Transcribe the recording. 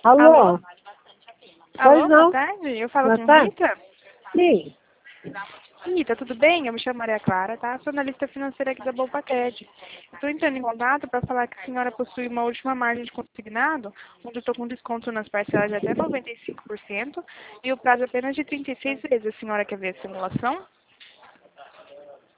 Alô? Alô, não. boa tarde. Eu falo Boa com tarde. Rita. Sim. Rita, tudo bem? Eu me chamo Maria Clara, tá? Sou analista financeira aqui da Bolpacred. Estou entrando em contato para falar que a senhora possui uma última margem de consignado, onde eu estou com desconto nas parcelas de até 95% e o prazo apenas de 36 vezes. A senhora quer ver a simulação?